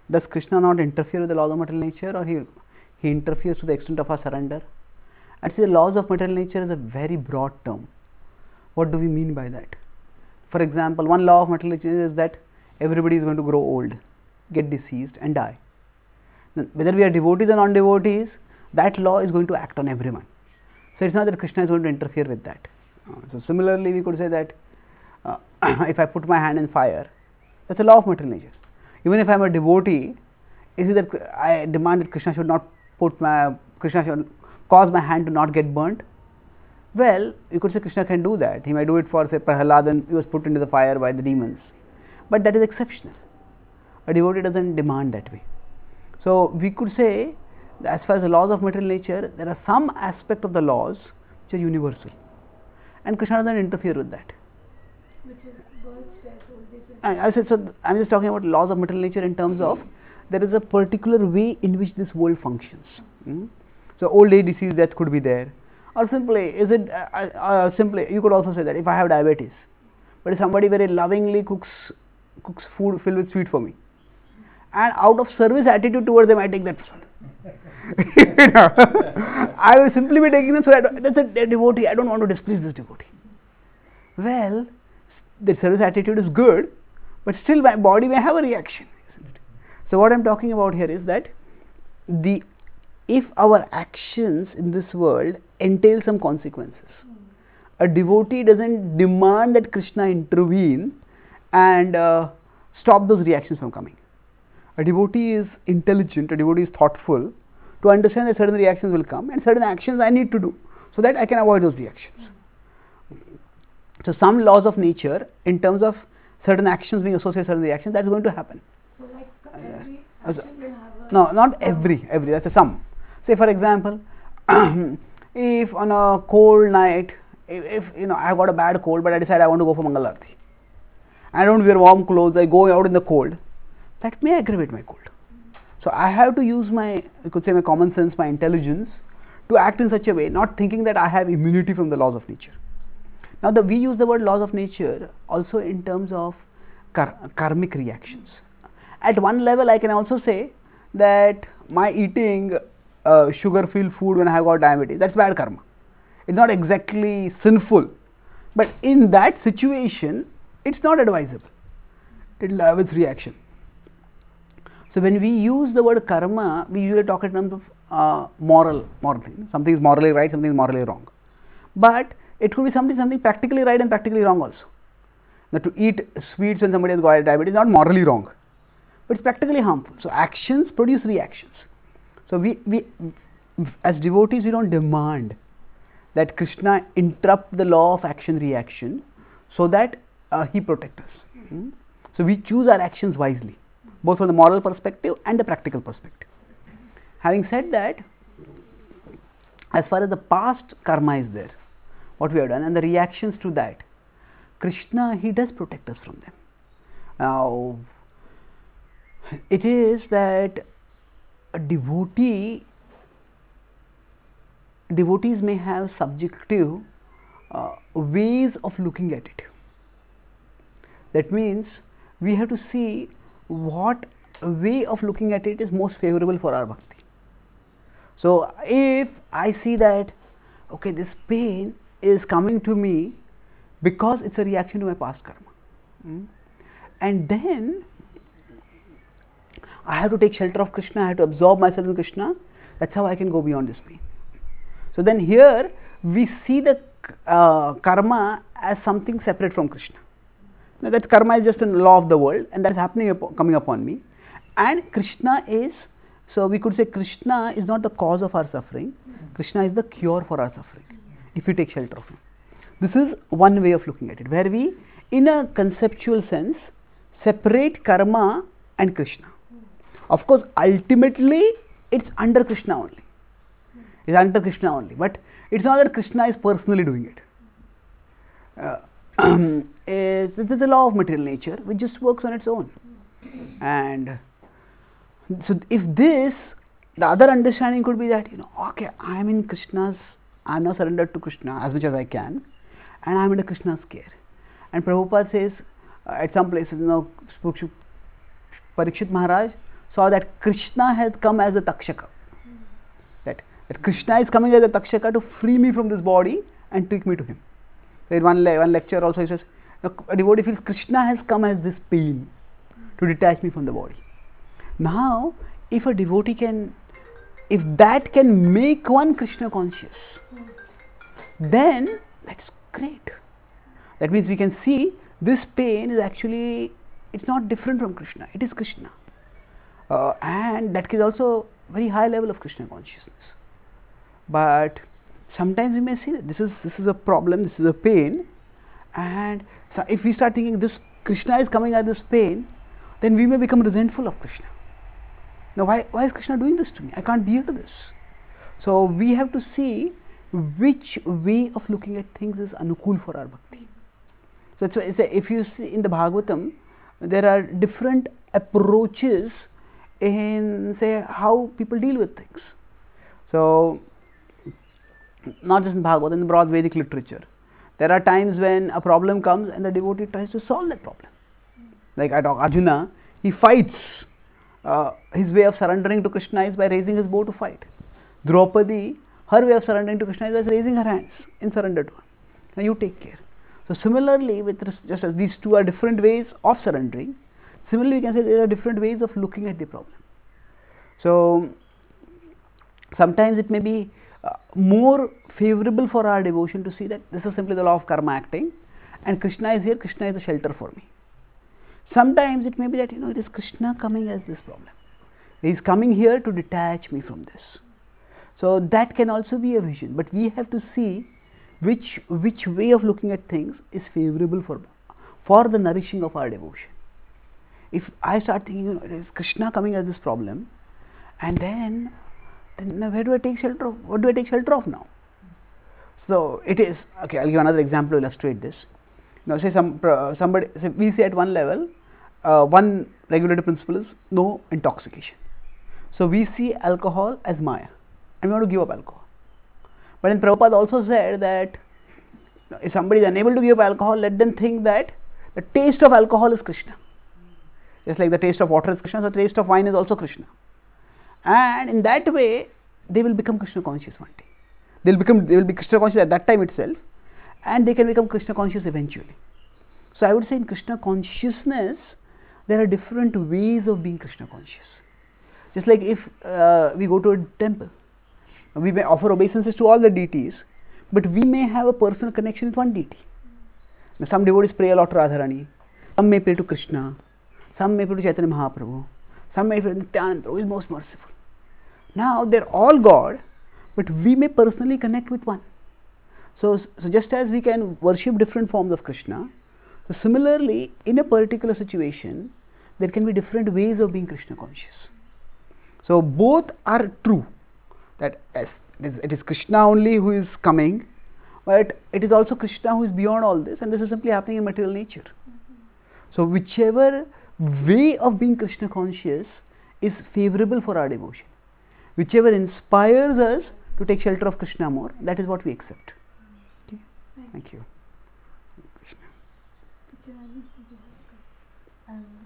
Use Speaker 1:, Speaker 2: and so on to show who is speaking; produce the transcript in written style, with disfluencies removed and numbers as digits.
Speaker 1: Does Krishna not interfere with the laws of material nature, or he interferes to the extent of our surrender? And see, the laws of material nature is a very broad term. What do we mean by that? For example, one law of material nature is that everybody is going to grow old, get diseased and die. Now, whether we are devotees or non-devotees, that law is going to act on everyone. So, it is not that Krishna is going to interfere with that. So, similarly, we could say that if I put my hand in fire, that is a law of material nature. Even if I am a devotee, is it that I demand that Krishna should not Krishna should cause my hand to not get burnt? Well, you could say Krishna can do that. He may do it for, say, Prahalad, and he was put into the fire by the demons. But that is exceptional. A devotee does not demand that way. So, we could say, as far as the laws of material nature, there are some aspect of the laws which are universal, and Krishna does not interfere with that.
Speaker 2: Which is birth, death, old age.
Speaker 1: I said, so I am just talking about laws of material nature in terms of there is a particular way in which this world functions. So, old age, disease, death could be there, or simply is it simply you could also say that if I have diabetes, but if somebody very lovingly cooks food filled with sweet for me, and out of service attitude towards them I take that prasad. I will simply be taking them, so that is a devotee, I do not want to displease this devotee. Well, the service attitude is good, but still my body may have a reaction, isn't it? So, what I am talking about here is that if our actions in this world entail some consequences, a devotee does not demand that Krishna intervene and stop those reactions from coming. A devotee is intelligent, a devotee is thoughtful to understand that certain reactions will come and certain actions I need to do, so that I can avoid those reactions. So, some laws of nature in terms of certain actions being associated with certain reactions, that is going to happen.
Speaker 2: So, like every action will have a...
Speaker 1: No, not every, that is a sum. Say for example, if on a cold night, if I have got a bad cold, but I decide I want to go for Mangal Aarti, I do not wear warm clothes, I go out in the cold, that may aggravate my cold. So, I have to use my, you could say my common sense, my intelligence to act in such a way, not thinking that I have immunity from the laws of nature. Now, we use the word laws of nature also in terms of karmic reactions. At one level, I can also say that my eating sugar-filled food when I have got diabetes, that is bad karma. It is not exactly sinful, but in that situation, it is not advisable. It will have its reaction. So, when we use the word karma, we usually talk in terms of moral thing. Something is morally right, something is morally wrong. But it could be something practically right and practically wrong also. Now, to eat sweets when somebody has got diabetes is not morally wrong, but it is practically harmful. So, actions produce reactions. So, we as devotees, we do not demand that Krishna interrupt the law of action reaction, so that he protect us. So, we choose our actions wisely, both from the moral perspective and the practical perspective. Having said that, as far as the past karma is there, what we have done and the reactions to that, Krishna, he does protect us from them. Now, it is that a devotees may have subjective ways of looking at it. That means, we have to see what way of looking at it is most favorable for our bhakti. So, if I see that, okay, this pain is coming to me because it is a reaction to my past karma, and then I have to take shelter of Krishna, I have to absorb myself in Krishna, that is how I can go beyond this pain. So, then here we see the karma as something separate from Krishna. Now, that karma is just a law of the world, and that is happening coming upon me, and Krishna is, so we could say Krishna is not the cause of our suffering, Krishna is the cure for our suffering, if we take shelter of him. This is one way of looking at it, where we in a conceptual sense separate karma and Krishna. Of course, ultimately it is under Krishna only, it is under Krishna only, but it is not that Krishna is personally doing it. It is a law of material nature which just works on its own. And so, if this, the other understanding could be that, okay, I am in Krishna's, I am now surrendered to Krishna as much as I can, and I am under Krishna's care. And Prabhupada says at some places, Parikshit Maharaj, saw that Krishna has come as a Takshaka. That Krishna is coming as a Takshaka to free me from this body and take me to him. So in one lecture also he says, a devotee feels Krishna has come as this pain to detach me from the body. Now, if a devotee can, if that can make one Krishna conscious, then that's great. That means we can see this pain is actually, it's not different from Krishna, it is Krishna. And that is also very high level of Krishna consciousness. But sometimes we may see that this is a problem, this is a pain, and so if we start thinking this Krishna is coming at this pain, then we may become resentful of Krishna. Now why is Krishna doing this to me? I can't bear this. So we have to see which way of looking at things is anukul for our bhakti. So it's if you see in the Bhagavatam, there are different approaches in, say, how people deal with things. So not just in Bhagavatam, in the broad Vedic literature, there are times when a problem comes and the devotee tries to solve that problem. Like Arjuna, he fights. His way of surrendering to Krishna is by raising his bow to fight. Draupadi, her way of surrendering to Krishna is by raising her hands in surrender to him. Now you take care. So similarly, just as these two are different ways of surrendering, similarly we can say there are different ways of looking at the problem. So sometimes it may be more favorable for our devotion to see that this is simply the law of karma acting, and Krishna is here, Krishna is a shelter for me. Sometimes it may be that it is Krishna coming as this problem. He is coming here to detach me from this. So that can also be a vision, but we have to see which way of looking at things is favorable for the nourishing of our devotion. If I start thinking, it is Krishna coming as this problem, and then where do I take shelter of? What do I take shelter of now? So it is okay. I'll give another example to illustrate this. Now, say somebody, say we say at one level, one regulative principle is no intoxication. So we see alcohol as Maya, and we want to give up alcohol. But then Prabhupada also said that if somebody is unable to give up alcohol, let them think that the taste of alcohol is Krishna. Just like the taste of water is Krishna, so the taste of wine is also Krishna. And in that way, they will become Krishna conscious one day. They will be Krishna conscious at that time itself, and they can become Krishna conscious eventually. So I would say in Krishna consciousness, there are different ways of being Krishna conscious. Just like if we go to a temple, we may offer obeisances to all the deities, but we may have a personal connection with one deity. Now, some devotees pray a lot to Radharani, some may pray to Krishna, some may pray to Chaitanya Mahaprabhu, some may pray to Nityananda, who is most merciful. Now they are all God, but we may personally connect with one. So just as we can worship different forms of Krishna, so similarly in a particular situation, there can be different ways of being Krishna conscious. So both are true, that yes, it is Krishna only who is coming, but it is also Krishna who is beyond all this, and this is simply happening in material nature. So whichever way of being Krishna conscious is favorable for our devotion, whichever inspires us to take shelter of Krishna more, that is what we accept. Okay. Thank you. Krishna.